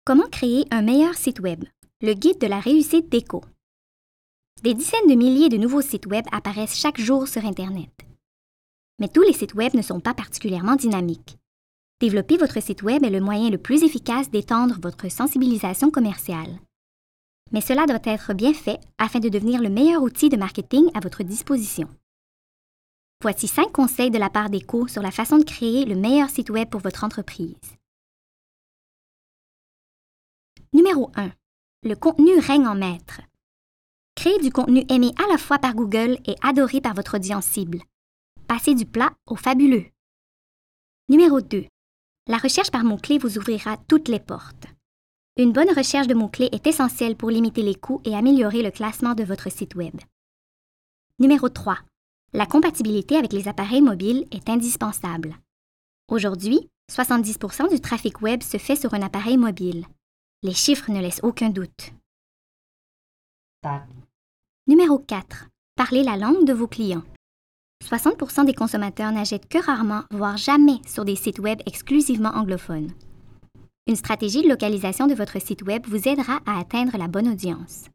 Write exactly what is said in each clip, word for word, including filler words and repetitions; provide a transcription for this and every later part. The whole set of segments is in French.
Comment créer un meilleur site Web? Le guide de la réussite d'Éco. Des dizaines de milliers de nouveaux sites Web apparaissent chaque jour sur Internet. Mais tous les sites Web ne sont pas particulièrement dynamiques. Développer votre site Web est le moyen le plus efficace d'étendre votre sensibilisation commerciale. Mais cela doit être bien fait afin de devenir le meilleur outil de marketing à votre disposition. Voici cinq conseils de la part d'Éco sur la façon de créer le meilleur site Web pour votre entreprise. Numéro un. Le contenu règne en maître. Créez du contenu aimé à la fois par Google et adoré par votre audience cible. Passez du plat au fabuleux. Numéro deux. La recherche par mots-clés vous ouvrira toutes les portes. Une bonne recherche de mots-clés est essentielle pour limiter les coûts et améliorer le classement de votre site Web. Numéro trois. La compatibilité avec les appareils mobiles est indispensable. Aujourd'hui, soixante-dix pour cent du trafic Web se fait sur un appareil mobile. Les chiffres ne laissent aucun doute. Numéro quatre. Parlez la langue de vos clients. soixante pour cent des consommateurs n'achètent que rarement, voire jamais, sur des sites Web exclusivement anglophones. Une stratégie de localisation de votre site Web vous aidera à atteindre la bonne audience.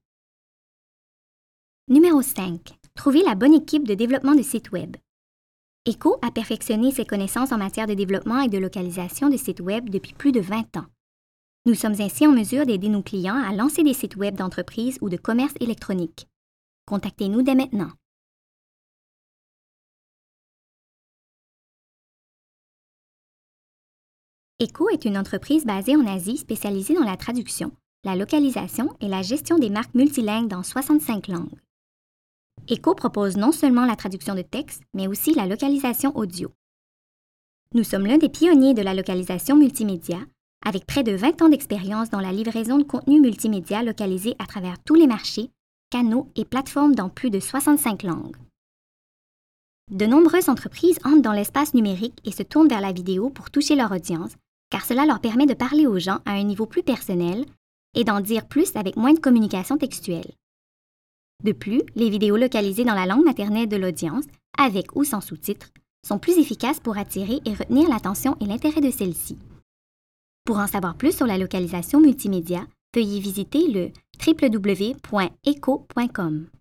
Numéro cinq. Trouvez la bonne équipe de développement de sites Web. Éco a perfectionné ses connaissances en matière de développement et de localisation de sites Web depuis plus de vingt ans. Nous sommes ainsi en mesure d'aider nos clients à lancer des sites Web d'entreprise ou de commerce électronique. Contactez-nous dès maintenant. Éco est une entreprise basée en Asie spécialisée dans la traduction, la localisation et la gestion des marques multilingues dans soixante-cinq langues. Éco propose non seulement la traduction de texte, mais aussi la localisation audio. Nous sommes l'un des pionniers de la localisation multimédia, avec près de vingt ans d'expérience dans la livraison de contenu multimédia localisé à travers tous les marchés, canaux et plateformes dans plus de soixante-cinq langues. De nombreuses entreprises entrent dans l'espace numérique et se tournent vers la vidéo pour toucher leur audience, car cela leur permet de parler aux gens à un niveau plus personnel et d'en dire plus avec moins de communication textuelle. De plus, les vidéos localisées dans la langue maternelle de l'audience, avec ou sans sous-titres, sont plus efficaces pour attirer et retenir l'attention et l'intérêt de celle-ci. Pour en savoir plus sur la localisation multimédia, veuillez visiter le w w w point éco point com.